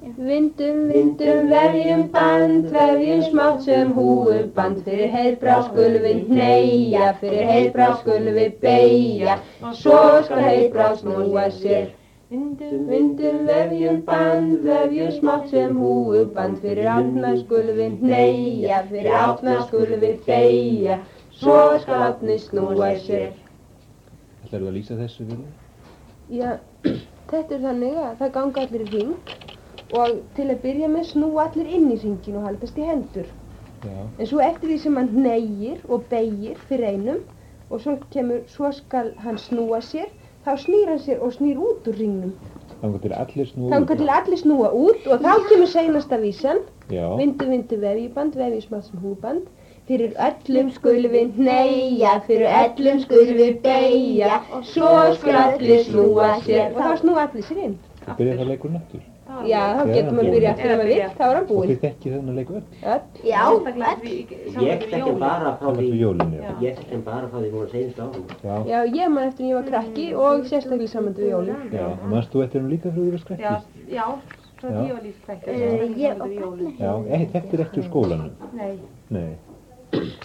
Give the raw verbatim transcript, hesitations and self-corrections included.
Vindum, vindum, vefjum band, vefjum smátt sem húfuband. Fyrir heiðbrá skulum við hneigja, fyrir heiðbrá skulum við beygja, svo skal heiðbrá snúa sér. Vindum, vindum, vefjum band, vefjum smátt sem húfuband. Fyrir átna skulum við hneigja, fyrir átna skulum við beygja, svo skal átni snúa sér. Ætlarðu að lýsa þessu við? Já, þetta er þannig að það ganga allir í hring og til að byrja með snúa allir inn í hringin og haldast í hendur. Já. En svo eftir því sem hann hneigir og beygir fyrir einum og svo kemur, svo skal hann snúa sér, þá snýr hann sér og snýr út úr hringnum. Þangað til allir snúa út? Þangað til allir snúa út og þá kemur seinasta vísan. Já. Vindu, vindu, vefjuband, vefju smátt sem húfuband. Fyrir öllum skulum við hneigja, fyrir öllum skulum við beygja, svo skal allir snúa sér. Og þá snúa allir sér inn. Og byrjar það leikurinn aftur? Já, þá getur maður byrja aftur ef maður vill, þá er hann Og búinn. þið þekkið þennan leik öll? Öll. Já, öll. Ég þekki bara frá Það var því, fyrir jólinn, já. ég þekki bara frá því voru seinustu árum. Já. Já, ég man eftir en ég var krakki og sérstaklega saman við jólin. Já, og manst þú eftir hann líka frá því þú var skrekki? Já, já, frá Já. því ég var líka krakki. Ég og Katla. Já, e, þetta er ekki úr skólanum? Nei. Nei.